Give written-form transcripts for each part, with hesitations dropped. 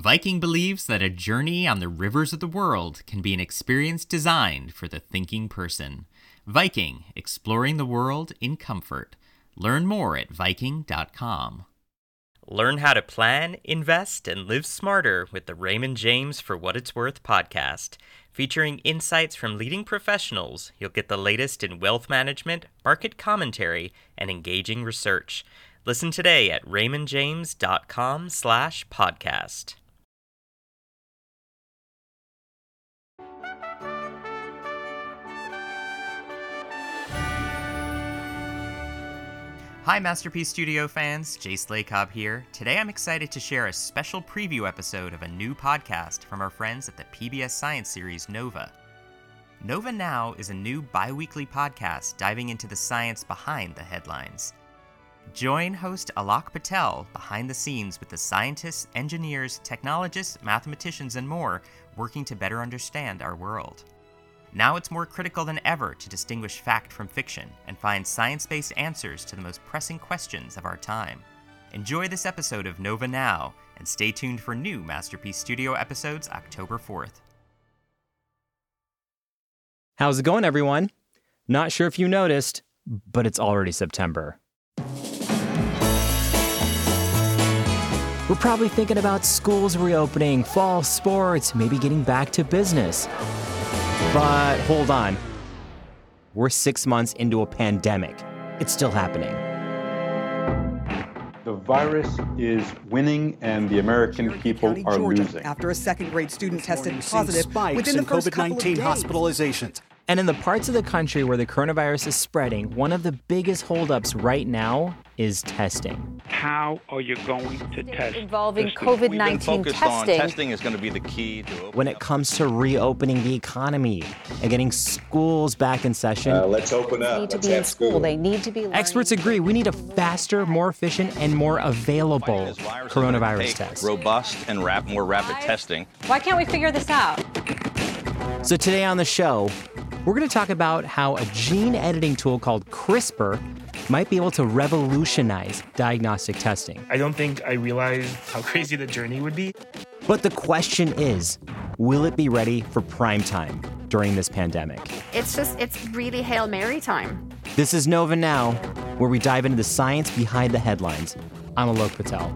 Viking believes that a journey on the rivers of the world can be an experience designed for the thinking person. Viking, exploring the world in comfort. Learn more at Viking.com. Learn how to plan, invest, and live smarter with the Raymond James For What It's Worth podcast. Featuring insights from leading professionals, you'll get the latest in wealth management, market commentary, and engaging research. Listen today at raymondjames.com/podcast. Hi Masterpiece Studio fans, Jace Lacob here. Today I'm excited to share a special preview episode of a new podcast from our friends at the PBS Science series Nova. Nova Now is a new bi-weekly podcast diving into the science behind the headlines. Join host Alok Patel behind the scenes with the scientists, engineers, technologists, mathematicians, and more working to better understand our world. Now it's more critical than ever to distinguish fact from fiction and find science-based answers to the most pressing questions of our time. Enjoy this episode of Nova Now, and stay tuned for new Masterpiece Studio episodes October 4th. How's it going, everyone? Not sure if you noticed, but it's already September. We're probably thinking about schools reopening, fall sports, maybe getting back to business. But hold on. We're 6 months into a pandemic. It's still happening. The virus is winning and the American people are losing. After a second-grade student tested positive within the first couple of days. COVID-19 hospitalizations. And in the parts of the country where the coronavirus is spreading, one of the biggest holdups right now is testing. How are you going to test? Involving COVID-19 testing. Testing is going to be the key to when it comes to reopening the economy and getting schools back in session. Let's open up. They need to be in school. They need to be learning. Experts agree we need a faster, more efficient, and more available coronavirus test. Robust and more rapid testing. Why can't we figure this out? So today on the show, we're going to talk about how a gene editing tool called CRISPR might be able to revolutionize diagnostic testing. I don't think I realized how crazy the journey would be. But the question is, will it be ready for prime time during this pandemic? It's really Hail Mary time. This is Nova Now, where we dive into the science behind the headlines. I'm Alok Patel.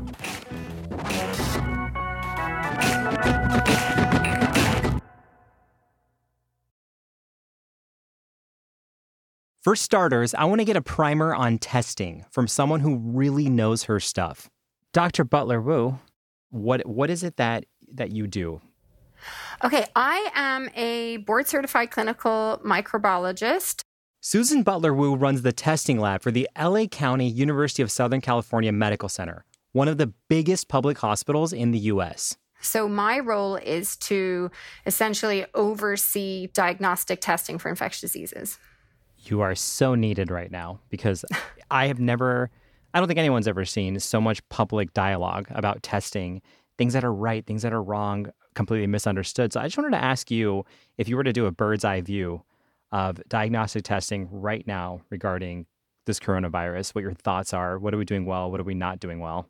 For starters, I want to get a primer on testing from someone who really knows her stuff. Dr. Butler-Wu, what is it that you do? Okay, I am a board-certified clinical microbiologist. Susan Butler-Wu runs the testing lab for the LA County University of Southern California Medical Center, one of the biggest public hospitals in the U.S. So my role is to essentially oversee diagnostic testing for infectious diseases. You are so needed right now because I don't think anyone's ever seen so much public dialogue about testing, things that are right, things that are wrong, completely misunderstood. So I just wanted to ask you if you were to do a bird's eye view of diagnostic testing right now regarding this coronavirus, what your thoughts are. What are we doing well? What are we not doing well?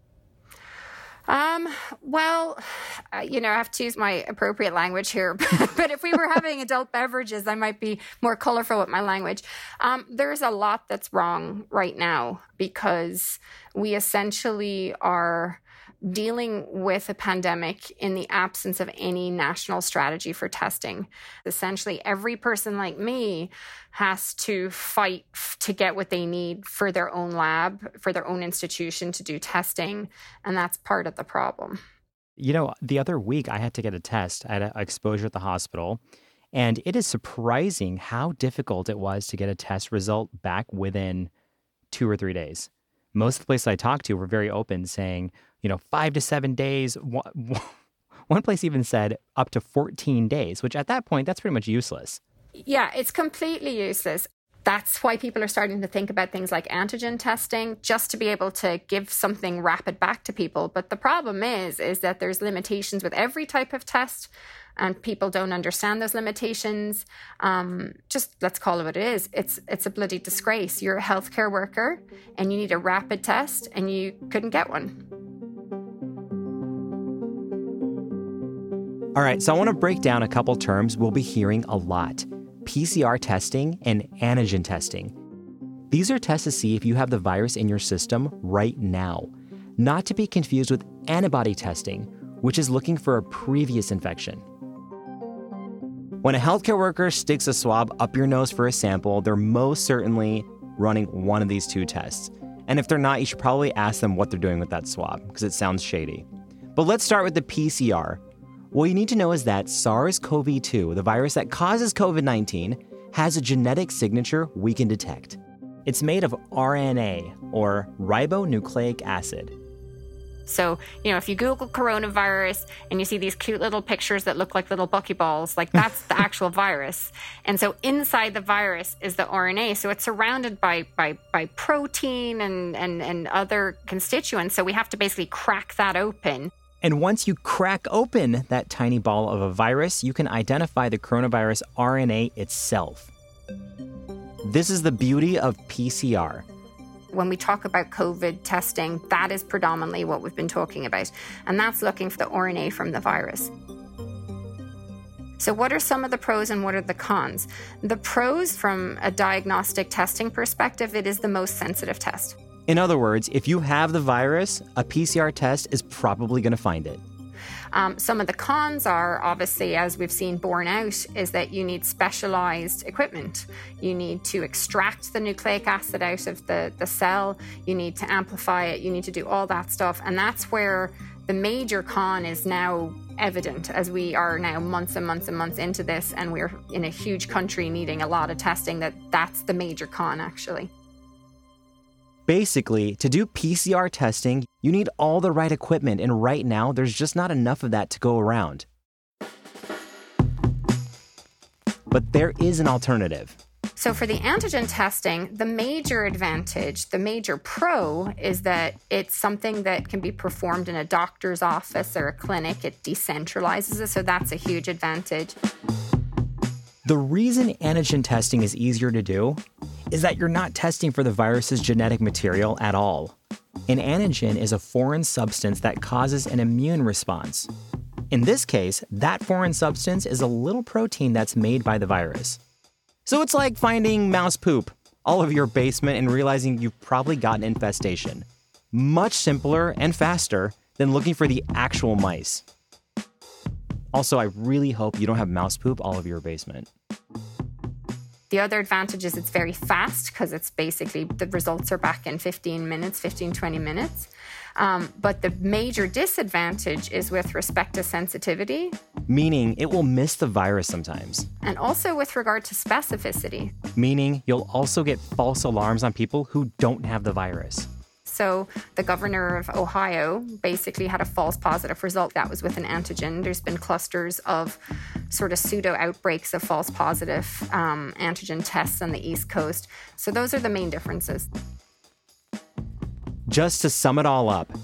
Well, I have to use my appropriate language here, but if we were having adult beverages, I might be more colorful with my language. There's a lot that's wrong right now because we essentially are dealing with a pandemic in the absence of any national strategy for testing. Essentially, every person like me has to fight to get what they need for their own lab, for their own institution to do testing, and that's part of the problem. The other week I had to get a test. I had an exposure at the hospital, and it is surprising how difficult it was to get a test result back within 2 or 3 days. Most of the places I talked to were very open, saying, 5 to 7 days. One place even said up to 14 days, which at that point, that's pretty much useless. Yeah, it's completely useless. That's why people are starting to think about things like antigen testing, just to be able to give something rapid back to people. But the problem is that there's limitations with every type of test, and people don't understand those limitations. Just let's call it what it is. It's a bloody disgrace. You're a healthcare worker, and you need a rapid test, and you couldn't get one. All right, so I want to break down a couple terms we'll be hearing a lot: PCR testing and antigen testing. These are tests to see if you have the virus in your system right now, not to be confused with antibody testing, which is looking for a previous infection. When a healthcare worker sticks a swab up your nose for a sample, they're most certainly running one of these two tests. And if they're not, you should probably ask them what they're doing with that swab, because it sounds shady. But let's start with the PCR. What you need to know is that SARS-CoV-2, the virus that causes COVID-19, has a genetic signature we can detect. It's made of RNA, or ribonucleic acid. So, if you Google coronavirus and you see these cute little pictures that look like little buckyballs, like that's the actual virus. And so inside the virus is the RNA. So it's surrounded by protein and other constituents. So we have to basically crack that open. And once you crack open that tiny ball of a virus, you can identify the coronavirus RNA itself. This is the beauty of PCR. When we talk about COVID testing, that is predominantly what we've been talking about. And that's looking for the RNA from the virus. So what are some of the pros and what are the cons? The pros, from a diagnostic testing perspective, it is the most sensitive test. In other words, if you have the virus, a PCR test is probably going to find it. Some of the cons are, obviously, as we've seen borne out, is that you need specialized equipment. You need to extract the nucleic acid out of the cell. You need to amplify it. You need to do all that stuff. And that's where the major con is now evident, as we are now months and months and months into this, and we're in a huge country needing a lot of testing. That's the major con, actually. Basically, to do PCR testing, you need all the right equipment, and right now, there's just not enough of that to go around. But there is an alternative. So for the antigen testing, the major advantage, the major pro, is that it's something that can be performed in a doctor's office or a clinic. It decentralizes it, so that's a huge advantage. The reason antigen testing is easier to do is that you're not testing for the virus's genetic material at all. An antigen is a foreign substance that causes an immune response. In this case, that foreign substance is a little protein that's made by the virus. So it's like finding mouse poop all over your basement and realizing you've probably got an infestation. Much simpler and faster than looking for the actual mice. Also, I really hope you don't have mouse poop all over your basement. The other advantage is it's very fast, because it's basically the results are back in 20 minutes. But the major disadvantage is with respect to sensitivity. Meaning it will miss the virus sometimes. And also with regard to specificity. Meaning you'll also get false alarms on people who don't have the virus. So the governor of Ohio basically had a false positive result. That was with an antigen. There's been clusters of sort of pseudo outbreaks of false positive antigen tests on the East Coast. So those are the main differences. Just to sum it all up,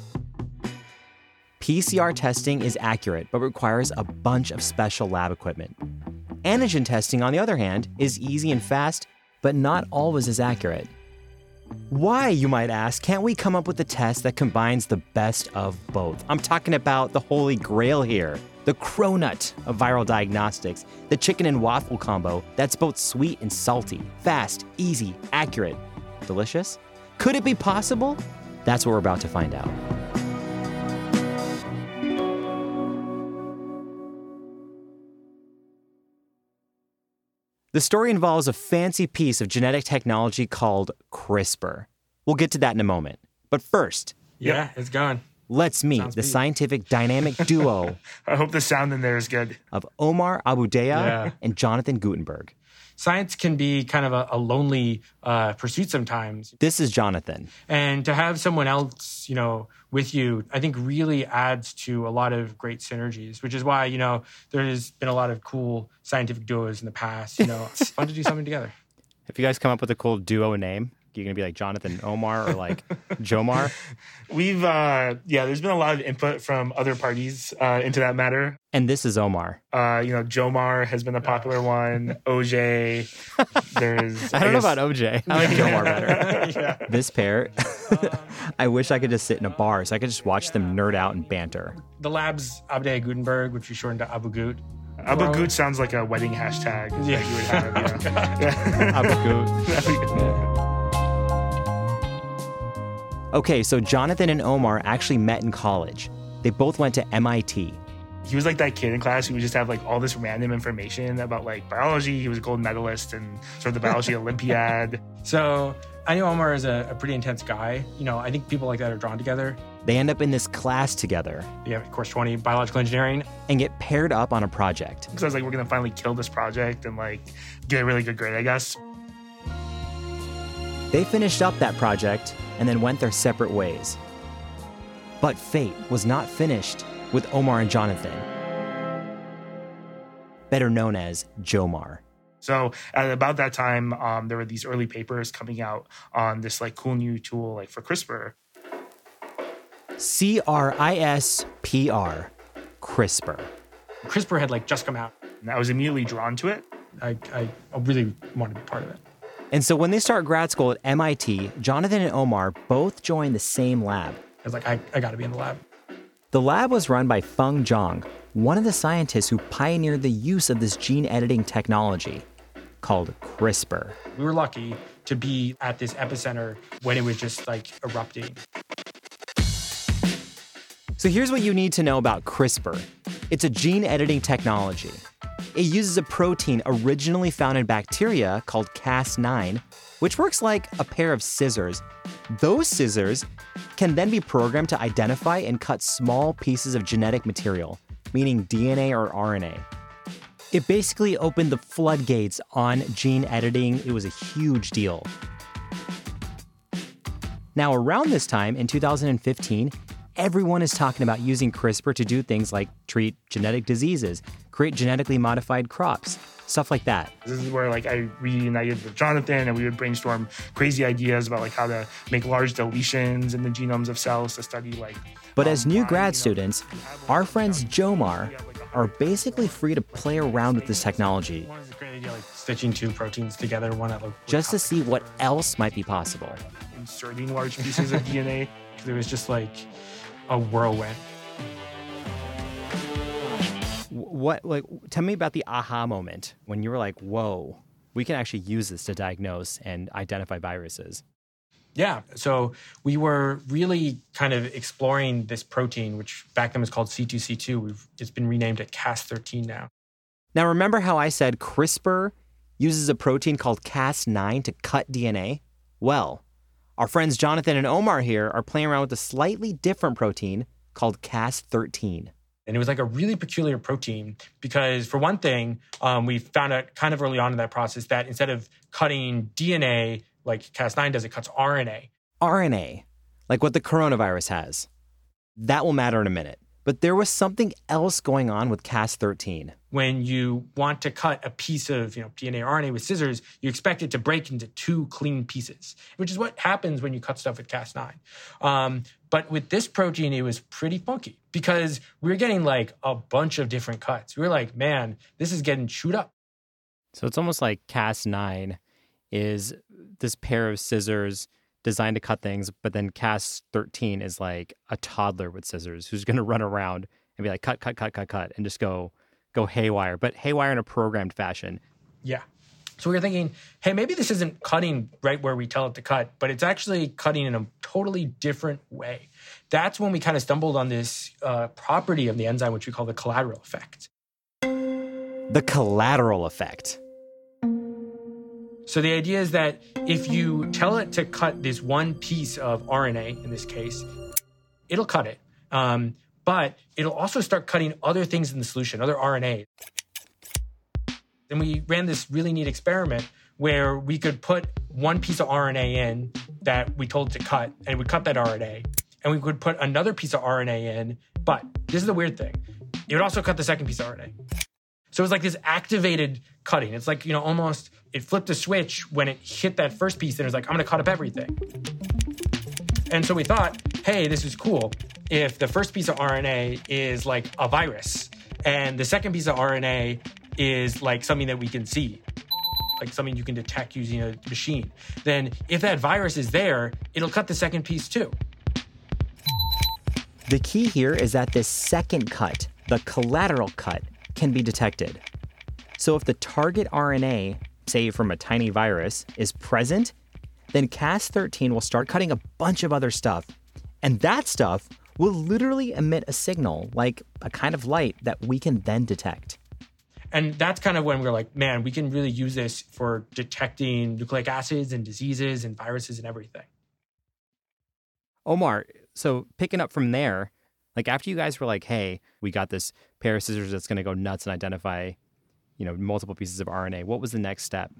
PCR testing is accurate but requires a bunch of special lab equipment. Antigen testing, on the other hand, is easy and fast, but not always as accurate. Why, you might ask, can't we come up with a test that combines the best of both? I'm talking about the holy grail here, the cronut of viral diagnostics, the chicken and waffle combo that's both sweet and salty, fast, easy, accurate, delicious? Could it be possible? That's what we're about to find out. The story involves a fancy piece of genetic technology called CRISPR. We'll get to that in a moment. But first, yeah, it's going. Let's meet the scientific dynamic duo. I hope the sound in there is good. Of Omar Abu-Dayyeh and Jonathan Gutenberg. Science can be kind of a lonely pursuit sometimes. This is Jonathan. And to have someone else, with you, I think really adds to a lot of great synergies, which is why, there's been a lot of cool scientific duos in the past. It's fun to do something together. Have you guys come up with a cool duo name? You going to be like Jonathan and Omar or like Jomar? We've, there's been a lot of input from other parties into that matter. And this is Omar. Jomar has been a popular one. OJ. I don't know about OJ. I like Jomar better. Yeah. This pair, I wish I could just sit in a bar so I could just watch them nerd out and banter. The lab's Abdeh Gutenberg, which we shortened to Abu Gut. Abu Gut sounds like a wedding hashtag that you would have. Abu Gut. Okay, so Jonathan and Omar actually met in college. They both went to MIT. He was like that kid in class who would just have like all this random information about like biology. He was a gold medalist and sort of the biology Olympiad. So I knew Omar is a pretty intense guy. I think people like that are drawn together. They end up in this class together. Yeah, course 20, biological engineering. And get paired up on a project. Because I was like, we're going to finally kill this project and like get a really good grade, I guess. They finished up that project and then went their separate ways. But fate was not finished with Omar and Jonathan, better known as Jomar. So at about that time, there were these early papers coming out on this like cool new tool like for CRISPR. CRISPR, CRISPR. CRISPR had like just come out. And I was immediately drawn to it. I really wanted to be part of it. And so when they start grad school at MIT, Jonathan and Omar both joined the same lab. I was like, I got to be in the lab. The lab was run by Feng Zhang, one of the scientists who pioneered the use of this gene editing technology called CRISPR. We were lucky to be at this epicenter when it was just like erupting. So here's what you need to know about CRISPR. It's a gene editing technology. It uses a protein originally found in bacteria called Cas9, which works like a pair of scissors. Those scissors can then be programmed to identify and cut small pieces of genetic material, meaning DNA or RNA. It basically opened the floodgates on gene editing. It was a huge deal. Now, around this time, in 2015, everyone is talking about using CRISPR to do things like treat genetic diseases, create genetically modified crops, stuff like that. This is where like I reunited with Jonathan and we would brainstorm crazy ideas about like how to make large deletions in the genomes of cells to study like... But as new grad students, our friends Jomar are basically free to play around with this technology. One is a great idea, like stitching two proteins together, one that just to see what else might be possible. Inserting large pieces of DNA. It was just like a whirlwind. Tell me about the aha moment when you were like, whoa, we can actually use this to diagnose and identify viruses. Yeah, so we were really kind of exploring this protein, which back then was called C2C2. It's been renamed at Cas13 now. Now, remember how I said CRISPR uses a protein called Cas9 to cut DNA? Well, our friends Jonathan and Omar here are playing around with a slightly different protein called Cas13. And it was like a really peculiar protein because, for one thing, we found out kind of early on in that process that instead of cutting DNA like Cas9 does, it cuts RNA. RNA, like what the coronavirus has. That will matter in a minute. But there was something else going on with Cas13. When you want to cut a piece of DNA or RNA with scissors, you expect it to break into two clean pieces, which is what happens when you cut stuff with Cas9. But with this protein, it was pretty funky because we were getting like a bunch of different cuts. We were like, man, this is getting chewed up. So it's almost like Cas9 is this pair of scissors designed to cut things, but then Cas13 is like a toddler with scissors who's going to run around and be like, cut, and just go haywire, but haywire in a programmed fashion. Yeah. So we were thinking, hey, maybe this isn't cutting right where we tell it to cut, but it's actually cutting in a totally different way. That's when we kind of stumbled on this property of the enzyme, which we call the collateral effect. The collateral effect. So the idea is that if you tell it to cut this one piece of RNA, in this case, it'll cut it. But it'll also start cutting other things in the solution, other RNA. Then we ran this really neat experiment where we could put one piece of RNA in that we told it to cut, and it would cut that RNA. And we could put another piece of RNA in, but this is the weird thing. It would also cut the second piece of RNA. So it's like this activated cutting. It's like, almost it flipped a switch when it hit that first piece and it was like, I'm going to cut up everything. And so we thought, hey, this is cool. If the first piece of RNA is like a virus and the second piece of RNA is like something that we can see, like something you can detect using a machine, then if that virus is there, it'll cut the second piece too. The key here is that this second cut, the collateral cut, can be detected. So if the target RNA, say from a tiny virus, is present, then Cas13 will start cutting a bunch of other stuff. And that stuff will literally emit a signal, like a kind of light that we can then detect. And that's kind of when we're like, man, we can really use this for detecting nucleic acids and diseases and viruses and everything. Omar, so picking up from there, like after you guys were like, hey, we got this pair of scissors that's going to go nuts and identify, multiple pieces of RNA, what was the next step?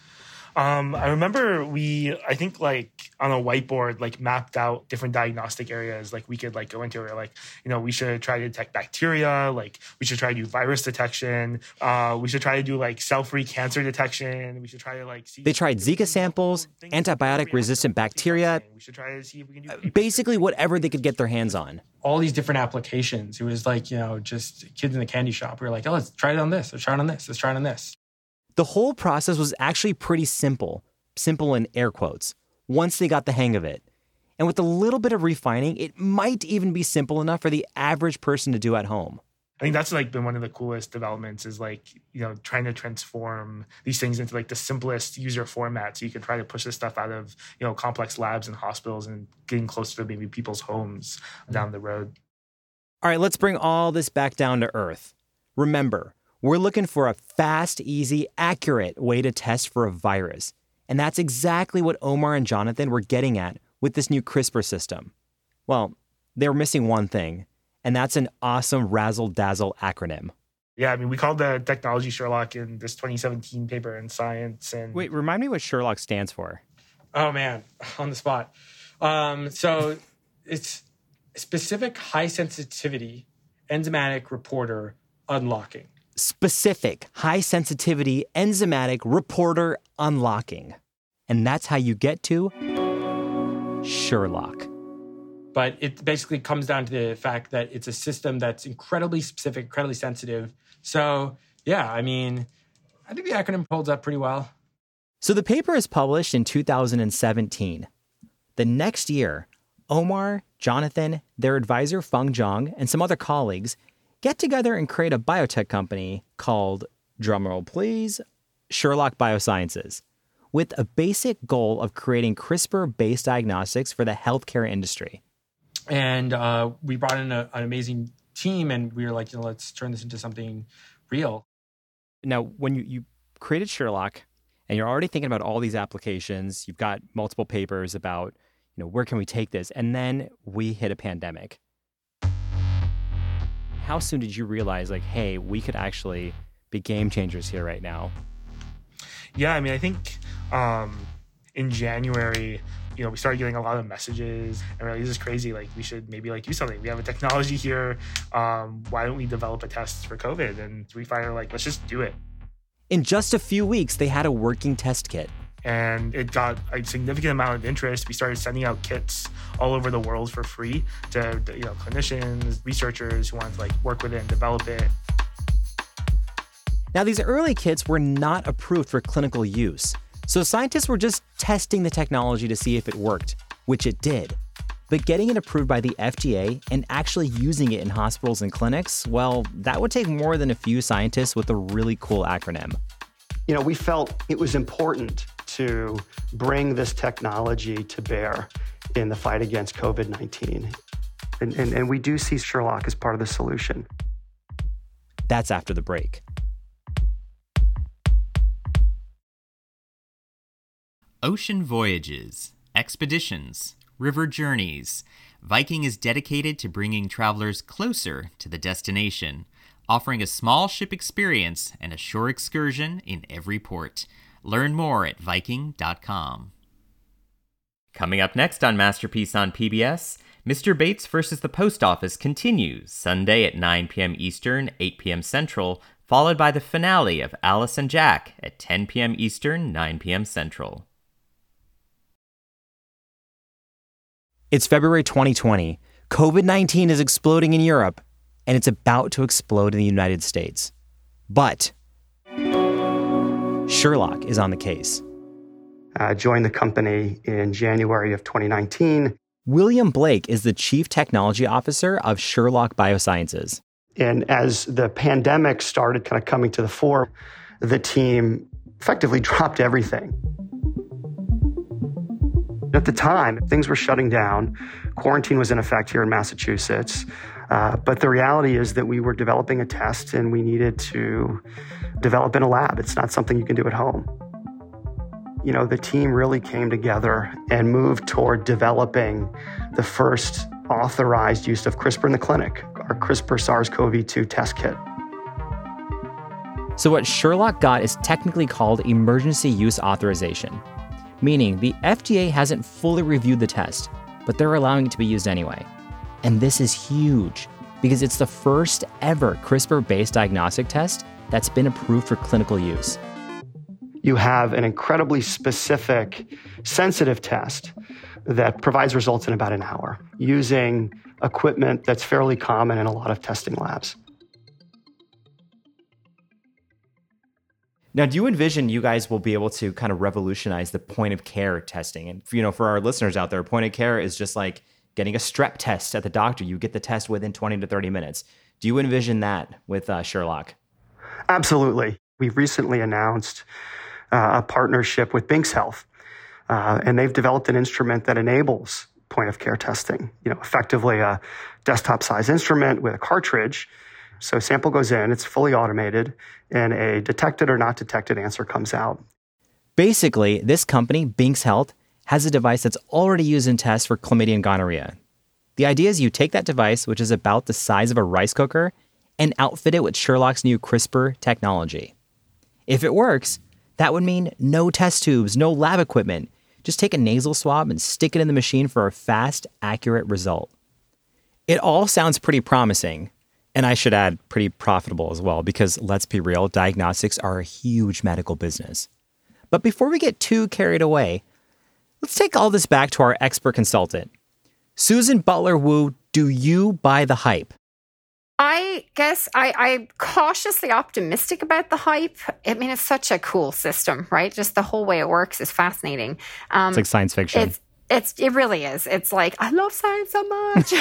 I remember I think like on a whiteboard, like mapped out different diagnostic areas like we could like go into. Or like, we should try to detect bacteria, like we should try to do virus detection. We should try to do like cell-free cancer detection. We should try to like see. They tried Zika samples, antibiotic-resistant bacteria, We should try to see if we can do basically whatever they could get their hands on. All these different applications. It was like, just kids in the candy shop. We were like, oh, let's try it on this. Let's try it on this. Let's try it on this. The whole process was actually pretty simple in air quotes, once they got the hang of it. And with a little bit of refining, it might even be simple enough for the average person to do at home. I think that's like been one of the coolest developments is like, trying to transform these things into like the simplest user format. So you can try to push this stuff out of, complex labs and hospitals and getting closer to maybe people's homes down the road. All right, let's bring all this back down to earth. Remember, we're looking for a fast, easy, accurate way to test for a virus. And that's exactly what Omar and Jonathan were getting at with this new CRISPR system. Well, they were missing one thing, and that's an awesome razzle-dazzle acronym. Yeah, we called the technology Sherlock in this 2017 paper in Science. And wait, remind me what Sherlock stands for. Oh, man, on the spot. So it's specific high-sensitivity enzymatic reporter unlocking. Specific high-sensitivity enzymatic reporter unlocking. And that's how you get to Sherlock. But it basically comes down to the fact that it's a system that's incredibly specific, incredibly sensitive. So, yeah, I think the acronym holds up pretty well. So the paper is published in 2017. The next year, Omar, Jonathan, their advisor Feng Zhang, and some other colleagues get together and create a biotech company called, drumroll please, Sherlock Biosciences, with a basic goal of creating CRISPR-based diagnostics for the healthcare industry. And we brought in an amazing team, and we were like, let's turn this into something real. Now, when you created Sherlock, and you're already thinking about all these applications, you've got multiple papers about, where can we take this? And then we hit a pandemic. How soon did you realize, hey, we could actually be game changers here right now? Yeah, I think in January, we started getting a lot of messages and we're like, this is crazy. We should maybe do something. We have a technology here. Why don't we develop a test for COVID? And we finally let's just do it. In just a few weeks, they had a working test kit. And it got a significant amount of interest. We started sending out kits all over the world for free to clinicians, researchers who wanted to work with it and develop it. Now, these early kits were not approved for clinical use. So scientists were just testing the technology to see if it worked, which it did. But getting it approved by the FDA and actually using it in hospitals and clinics, well, that would take more than a few scientists with a really cool acronym. We felt it was important to bring this technology to bear in the fight against COVID-19. And we do see Sherlock as part of the solution. That's after the break. Ocean voyages, expeditions, river journeys. Viking is dedicated to bringing travelers closer to the destination, offering a small ship experience and a shore excursion in every port. Learn more at Viking.com. Coming up next on Masterpiece on PBS, Mr. Bates versus the Post Office continues Sunday at 9 p.m. Eastern, 8 p.m. Central, followed by the finale of Alice and Jack at 10 p.m. Eastern, 9 p.m. Central. It's February 2020. COVID-19 is exploding in Europe, and it's about to explode in the United States. But Sherlock is on the case. I joined the company in January of 2019. William Blake is the Chief Technology Officer of Sherlock Biosciences. And as the pandemic started kind of coming to the fore, the team effectively dropped everything. At the time, things were shutting down. Quarantine was in effect here in Massachusetts. But the reality is that we were developing a test and we needed to develop in a lab. It's not something you can do at home. You know, the team really came together and moved toward developing the first authorized use of CRISPR in the clinic, our CRISPR SARS-CoV-2 test kit. So what Sherlock got is technically called emergency use authorization, meaning the FDA hasn't fully reviewed the test, but they're allowing it to be used anyway. And this is huge because it's the first ever CRISPR-based diagnostic test that's been approved for clinical use. You have an incredibly specific, sensitive test that provides results in about an hour using equipment that's fairly common in a lot of testing labs. Now, do you envision you guys will be able to kind of revolutionize the point of care testing? And, you know, for our listeners out there, point of care is just like getting a strep test at the doctor. You get the test within 20 to 30 minutes. Do you envision that with Sherlock? Absolutely. We've recently announced a partnership with Binks Health, and they've developed an instrument that enables point of care testing. You know, effectively a desktop-size instrument with a cartridge. So sample goes in, it's fully automated, and a detected or not detected answer comes out. Basically, this company, Binks Health, has a device that's already used in tests for chlamydia and gonorrhea. The idea is you take that device, which is about the size of a rice cooker, and outfit it with Sherlock's new CRISPR technology. If it works, that would mean no test tubes, no lab equipment. Just take a nasal swab and stick it in the machine for a fast, accurate result. It all sounds pretty promising. And I should add, pretty profitable as well, because let's be real, diagnostics are a huge medical business. But before we get too carried away, let's take all this back to our expert consultant. Susan Butler-Wu, do you buy the hype? I guess I'm cautiously optimistic about the hype. I mean, it's such a cool system, right? Just the whole way it works is fascinating. It's like science fiction. It really is. It's like, I love science so much.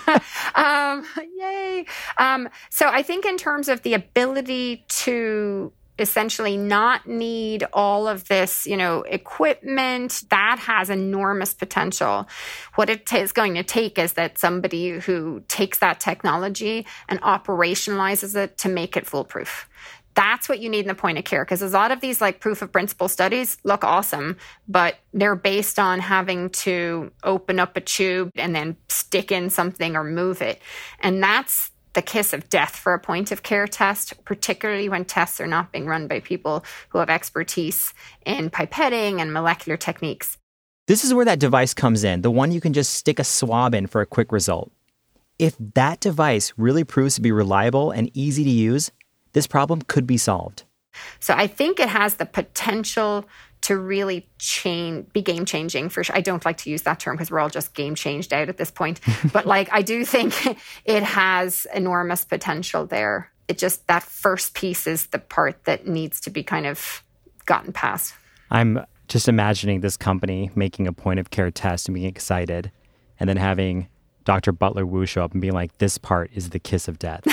Yay. So I think in terms of the ability to essentially not need all of this, equipment, that has enormous potential. What it is going to take is that somebody who takes that technology and operationalizes it to make it foolproof. That's what you need in the point of care, because a lot of these like proof of principle studies look awesome, but they're based on having to open up a tube and then stick in something or move it. And that's the kiss of death for a point of care test, particularly when tests are not being run by people who have expertise in pipetting and molecular techniques. This is where that device comes in, the one you can just stick a swab in for a quick result. If that device really proves to be reliable and easy to use, this problem could be solved. So I think it has the potential to really be game-changing for sure. I don't like to use that term because we're all just game-changed out at this point. But I do think it has enormous potential there. It just, that first piece is the part that needs to be kind of gotten past. I'm just imagining this company making a point-of-care test and being excited, and then having Dr. Butler-Wu show up and being like, this part is the kiss of death.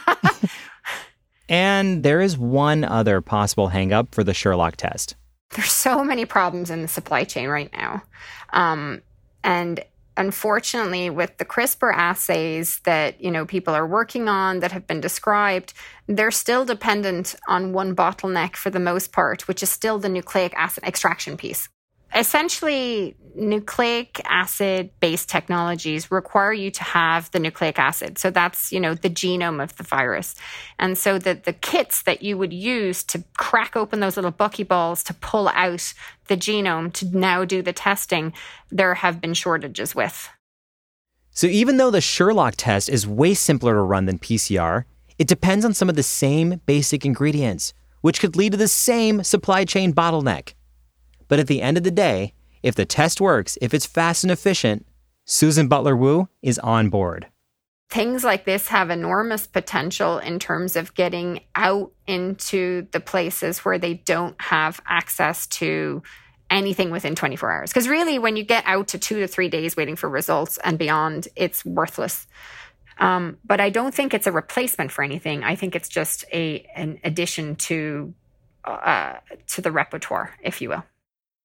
And there is one other possible hang-up for the Sherlock test. There's so many problems in the supply chain right now. And unfortunately, with the CRISPR assays that, people are working on that have been described, they're still dependent on one bottleneck for the most part, which is still the nucleic acid extraction piece. Essentially, nucleic acid-based technologies require you to have the nucleic acid. So that's, the genome of the virus. And so the kits that you would use to crack open those little buckyballs to pull out the genome to now do the testing, there have been shortages with. So even though the Sherlock test is way simpler to run than PCR, It depends on some of the same basic ingredients, which could lead to the same supply chain bottleneck. But at the end of the day, if the test works, if it's fast and efficient, Susan Butler-Wu is on board. Things like this have enormous potential in terms of getting out into the places where they don't have access to anything within 24 hours. Because really, when you get out to 2 to 3 days waiting for results and beyond, it's worthless. But I don't think it's a replacement for anything. I think it's just an addition to the repertoire, if you will.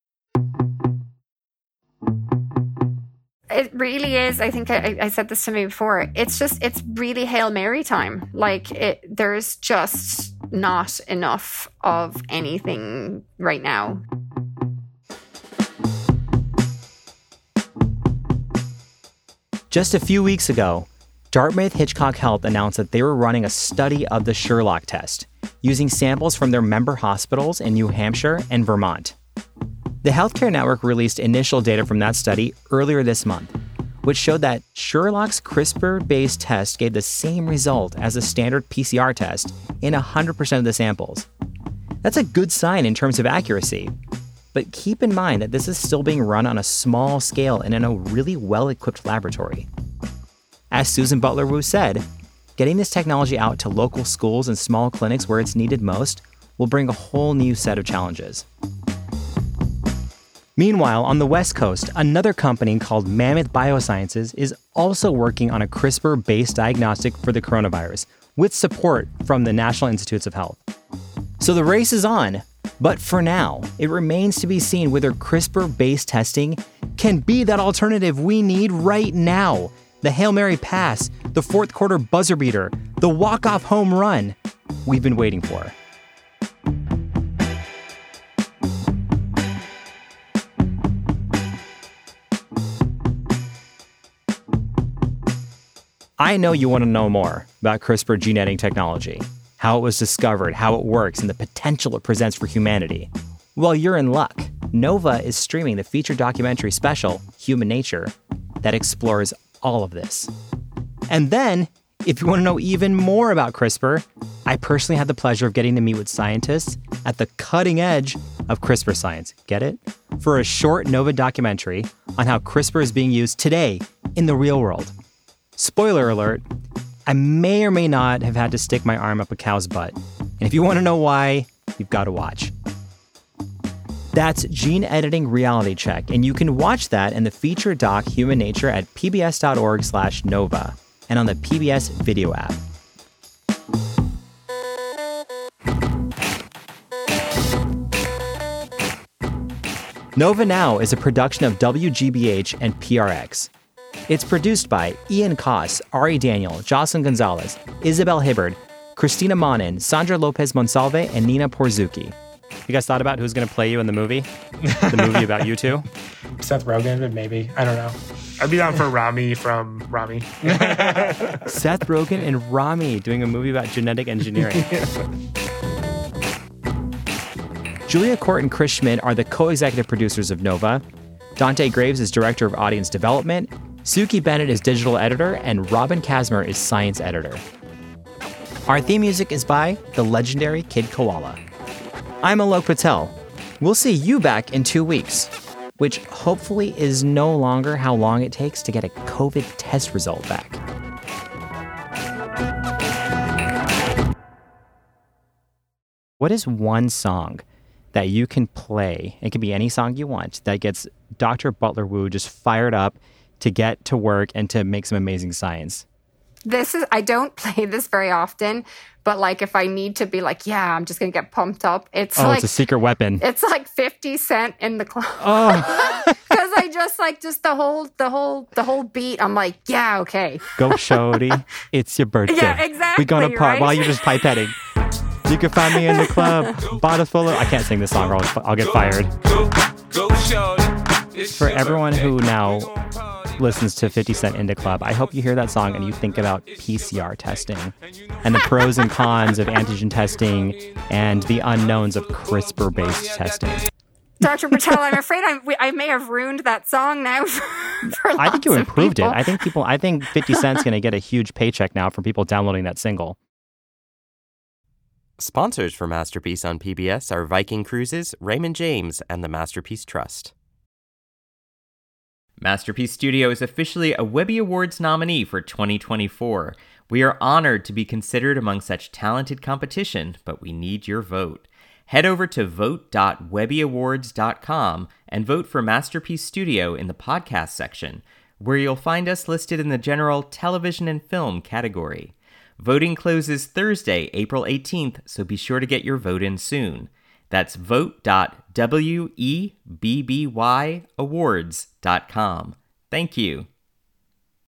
It really is. I think I said this to me before. It's really Hail Mary time. There's just not enough of anything right now. Just a few weeks ago, Dartmouth Hitchcock Health announced that they were running a study of the Sherlock test, using samples from their member hospitals in New Hampshire and Vermont. The Healthcare Network released initial data from that study earlier this month, which showed that Sherlock's CRISPR-based test gave the same result as a standard PCR test in 100% of the samples. That's a good sign in terms of accuracy. But keep in mind that this is still being run on a small scale and in a really well-equipped laboratory. As Susan Butler-Wu said, getting this technology out to local schools and small clinics where it's needed most will bring a whole new set of challenges. Meanwhile, on the West Coast, another company called Mammoth Biosciences is also working on a CRISPR-based diagnostic for the coronavirus, with support from the National Institutes of Health. So the race is on, but for now, it remains to be seen whether CRISPR-based testing can be that alternative we need right now. The Hail Mary pass, the fourth quarter buzzer beater, the walk-off home run we've been waiting for. I know you want to know more about CRISPR gene editing technology, how it was discovered, how it works, and the potential it presents for humanity. Well, you're in luck. Nova is streaming the feature documentary special, Human Nature, that explores all of this. And then, if you want to know even more about CRISPR, I personally had the pleasure of getting to meet with scientists at the cutting edge of CRISPR science. Get it? For a short Nova documentary on how CRISPR is being used today in the real world. Spoiler alert, I may or may not have had to stick my arm up a cow's butt. And if you want to know why, you've got to watch. That's Gene Editing Reality Check, and you can watch that in the feature doc Human Nature at pbs.org/Nova and on the PBS video app. Nova Now is a production of WGBH and PRX. It's produced by Ian Koss, Ari Daniel, Jocelyn Gonzalez, Isabel Hibbard, Christina Monin, Sandra Lopez Monsalve, and Nina Porzuki. You guys thought about who's going to play you in the movie? The movie about you two? Seth Rogen, maybe. I don't know. I'd be down for Rami from Rami. Seth Rogen and Rami doing a movie about genetic engineering. Julia Court and Chris Schmidt are the co-executive producers of Nova. Dante Graves is director of audience development. Suki Bennett is digital editor, and Robin Kazmer is science editor. Our theme music is by the legendary Kid Koala. I'm Alok Patel. We'll see you back in 2 weeks, which hopefully is no longer how long it takes to get a COVID test result back. What is one song that you can play, it can be any song you want, that gets Dr. Butler-Wu just fired up to get to work and to make some amazing science? I don't play this very often, but if I need to be I'm just going to get pumped up. It's it's a secret weapon. It's 50 Cent in the club. Oh. Because I just the whole beat. I'm yeah, okay. Go shorty, it's your birthday. Yeah, exactly. We're going to part while you're just pipetting. You can find me in the club, bottle full of... I can't sing this song or I'll get fired. For everyone who now listens to 50 Cent in the Club, I hope you hear that song and you think about PCR testing and the pros and cons of antigen testing and the unknowns of CRISPR-based testing. Dr. Patel, I'm afraid I may have ruined that song now for I think you improved it. I think 50 Cent's going to get a huge paycheck now from people downloading that single. Sponsors for Masterpiece on PBS are Viking Cruises, Raymond James, and the Masterpiece Trust. Masterpiece Studio is officially a Webby Awards nominee for 2024. We are honored to be considered among such talented competition, but we need your vote. Head over to vote.webbyawards.com and vote for Masterpiece Studio in the podcast section, where you'll find us listed in the general television and film category. Voting closes Thursday, April 18th, so be sure to get your vote in soon. That's vote.webbyawards.com. Thank you.